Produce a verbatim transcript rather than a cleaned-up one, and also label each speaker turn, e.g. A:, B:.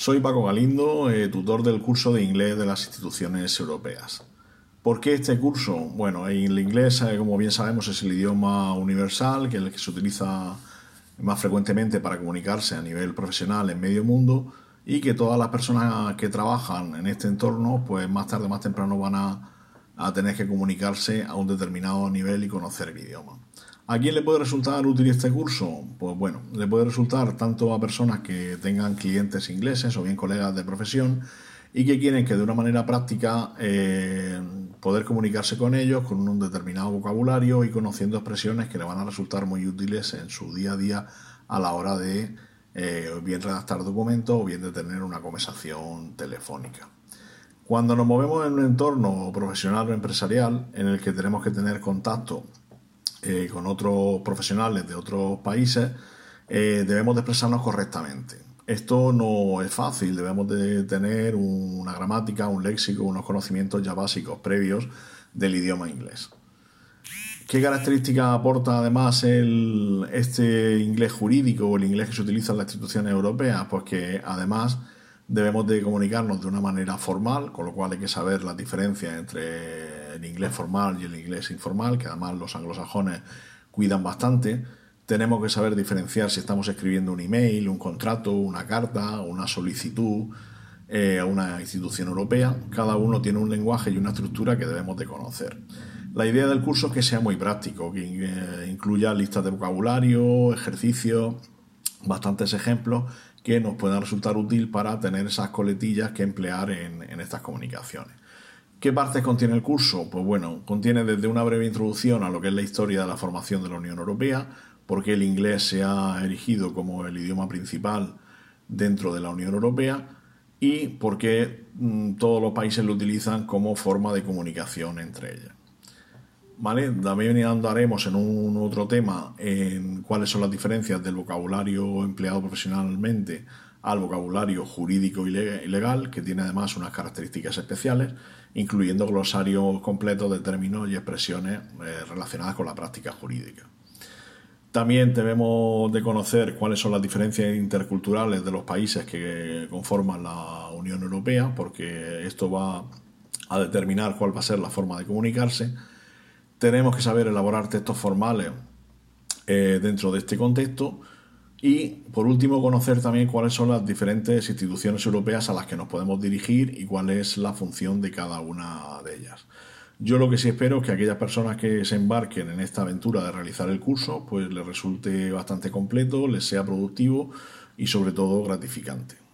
A: Soy Paco Galindo, eh, tutor del curso de inglés de las instituciones europeas. ¿Por qué este curso? Bueno, el inglés, eh, como bien sabemos, es el idioma universal, que es el que se utiliza más frecuentemente para comunicarse a nivel profesional en medio mundo, y que todas las personas que trabajan en este entorno, pues más tarde o más temprano van a, a tener que comunicarse a un determinado nivel y conocer el idioma. ¿A quién le puede resultar útil este curso? Pues bueno, le puede resultar tanto a personas que tengan clientes ingleses o bien colegas de profesión y que quieren que de una manera práctica eh, poder comunicarse con ellos con un determinado vocabulario y conociendo expresiones que le van a resultar muy útiles en su día a día a la hora de eh, bien redactar documentos o bien de tener una conversación telefónica. Cuando nos movemos en un entorno profesional o empresarial en el que tenemos que tener contacto Eh, con otros profesionales de otros países, eh, debemos de expresarnos correctamente. Esto no es fácil, debemos de tener una gramática, un léxico, unos conocimientos ya básicos previos del idioma inglés. ¿Qué características aporta además el, este inglés jurídico o el inglés que se utiliza en las instituciones europeas? Pues que además debemos de comunicarnos de una manera formal, con lo cual hay que saber las diferencias entre el inglés formal y el inglés informal, que además los anglosajones cuidan bastante. Tenemos que saber diferenciar si estamos escribiendo un email, un contrato, una carta, una solicitud eh, a una institución europea. Cada uno tiene un lenguaje y una estructura que debemos de conocer. La idea del curso es que sea muy práctico, que eh, incluya listas de vocabulario, ejercicios, bastantes ejemplos que nos puedan resultar útil para tener esas coletillas que emplear en, en estas comunicaciones. ¿Qué partes contiene el curso? Pues bueno, contiene desde una breve introducción a lo que es la historia de la formación de la Unión Europea, por qué el inglés se ha erigido como el idioma principal dentro de la Unión Europea y por qué mmm, todos los países lo utilizan como forma de comunicación entre ellas. ¿Vale? También andaremos en un otro tema en cuáles son las diferencias del vocabulario empleado profesionalmente al vocabulario jurídico y legal, que tiene además unas características especiales, incluyendo glosarios completos de términos y expresiones eh, relacionadas con la práctica jurídica. También debemos de conocer cuáles son las diferencias interculturales de los países que conforman la Unión Europea, porque esto va a determinar cuál va a ser la forma de comunicarse. Tenemos que saber elaborar textos formales eh, dentro de este contexto y, por último, conocer también cuáles son las diferentes instituciones europeas a las que nos podemos dirigir y cuál es la función de cada una de ellas. Yo lo que sí espero es que aquellas personas que se embarquen en esta aventura de realizar el curso, pues les resulte bastante completo, les sea productivo y sobre todo gratificante.